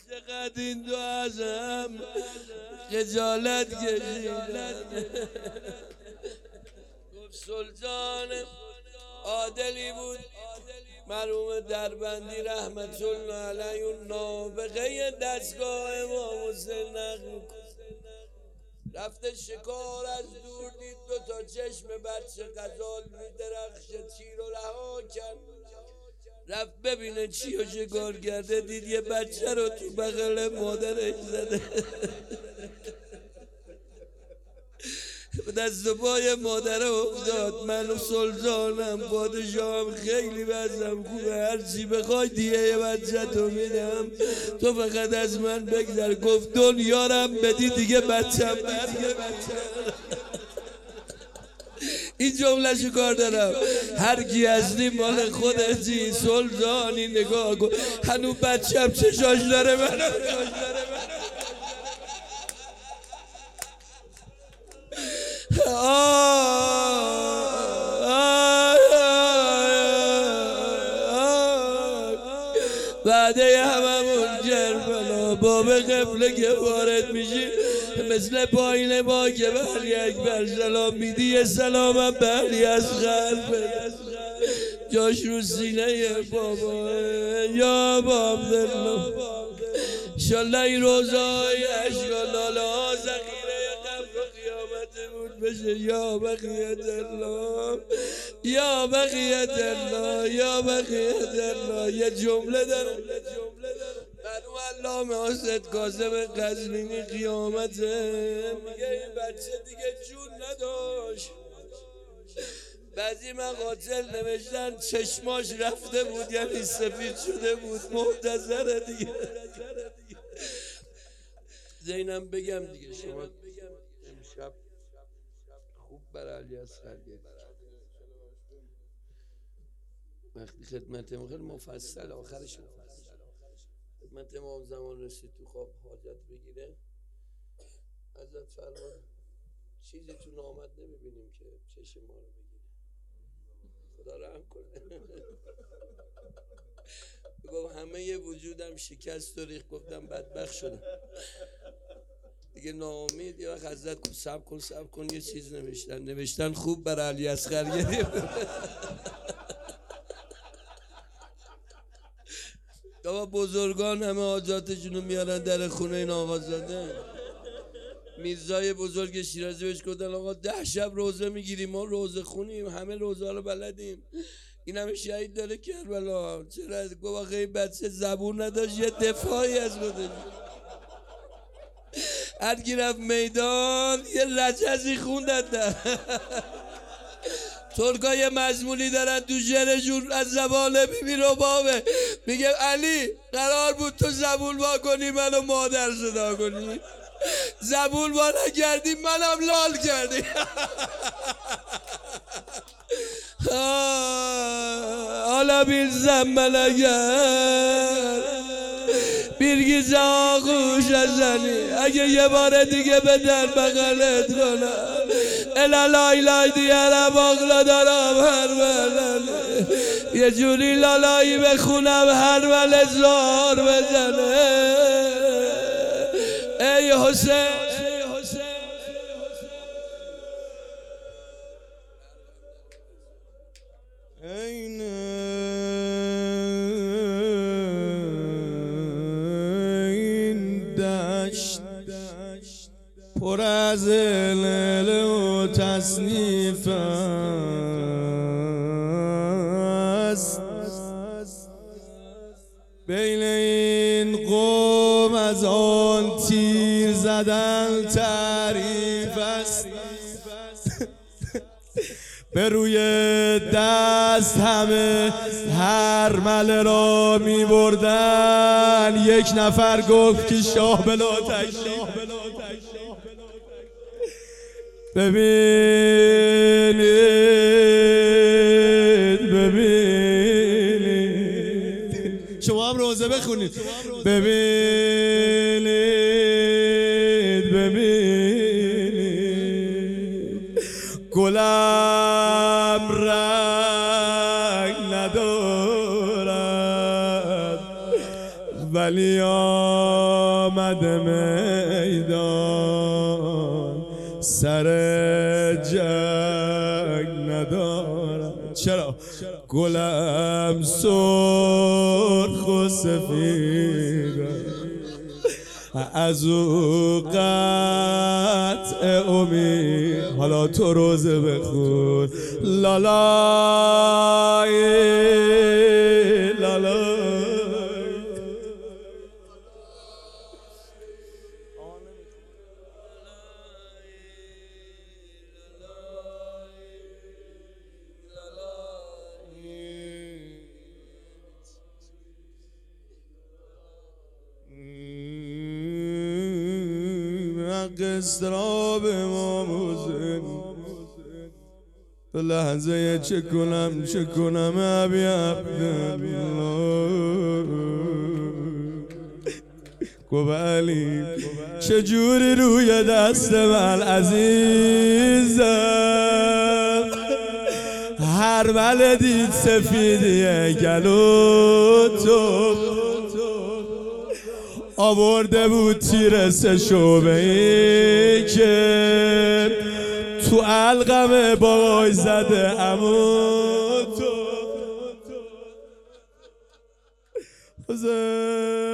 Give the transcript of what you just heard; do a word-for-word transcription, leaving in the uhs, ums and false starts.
چقدر این دو ازم خجالت کشیدن. گفت سلطان عادلی بود مرحوم دربندی رحمت الله علیه، اون نابغه دستگاه امام حسین نقل می‌کنه. رفته شکار، از دور دید دو تا چشم بچه غزال می‌درخشه، تیر رو رها کرد رفت ببینه چی رو شکار کرده، دید یه بچه رو تو بغل مادرش زده. دست و پای مادر افتاد. من و سلطانم پادشاهم خیلی وضعم خوبه، هرچی بخوای دیگه یه بچه تو میدم، تو فقط از من بگذر. گفت دنیارم بدی دیگه بچم برگه. این جمله شو کار دارم، هر کی هستی مال خودتی. سلطانی نگاه کن هنو بچم چشاش داره منو. بعده هممون کربلا باب قبله که وارد میشی مثل پایین ما که به علی اکبر سلام میدی، یه سلامم به علی اصغر بده، جاش رو سینه بابا یا باب دلم. انشالله این روزای اشکال لاله ها ذخیره قبر و قیامت بود بشه. یا بقیت الله یا بقیت الله یا بقیت الله. یه جمله دارم مرحوم علامه حسین کاظم قزوینی قیامته میگه این بچه دیگه جون نداشت. بعضی مقاتل نوشتن چشماش رفته بود، یعنی سفید شده بود، محتضره دیگه. زینم بگم دیگه شما امشب خوب بر علی اصغر گرد وقتی خدمت ما خیلی مفصل آخرش خدمت امام زمان رسید تو خواب حاجت بگیره ازت فرمان چیزی تو نامت نمیبینیم که چشم ما رو بگیره، خدا رحم کنه. گفت همه ی وجودم شکست و ریخت، گفتم بدبخت شدم دیگه ناامید. یا حضرت کن سب کن سب کن یه چیز نوشتن نوشتن خوب بر علی اصغر گریم. بابا بزرگان همه حاجاتشونو میارن در خونه این آقازاده. میرزای بزرگ شیرازی بهش گفتن آقا ده شب روزه میگیریم، ما روزه خونیم، همه روزه رو بلدیم، این همه شهید داره کربلا، چرا؟ گفت آقا این بچه زبون نداشت یه دفاعی از خودش. هر کی رفت میدان یه رجزی خوندن. ترکای مزمونی دارن تو شعرشون از زبان بیبی ربابه، میگه علی قرار بود تو زبون وا کنی منو مادر صدا کنی، زبون وا نکردی منم لال کردی. حالا bir زنبله گر بیرگیز آغوش ازنی، اگه یه بار دیگه به در بغلت کنم الالای لای دیارم آقلا دارم هر ولنه، یه جوری لالایی بخونم هر ول زار بزنه. ای حسین پر از علل و تصنیف است، بین این قوم از آن تیر زدن تعریف است. به روی دست همه هر مله را می بردن، یک نفر گفت که شاه بلا تشریف. ببینید ببینید شما هم روزه بخونید. ببینید ببینید گلم رنگ ندارد ولی آمده میدان سر جنگ ندارم. چرا؟ گلم سرخ و سفیده از او قطع امید. حالا تو روزه بخون لالای لالای. استراب امام حسین تو لحظه چه کنم چه کنم ابی عبدالله. گفت علی چجوری روی دست من عزیزم هر بله دید سفیدیه گلو تو آورده بود تیر سه شعبه ای که تو علقم بای زده امو تو حسین.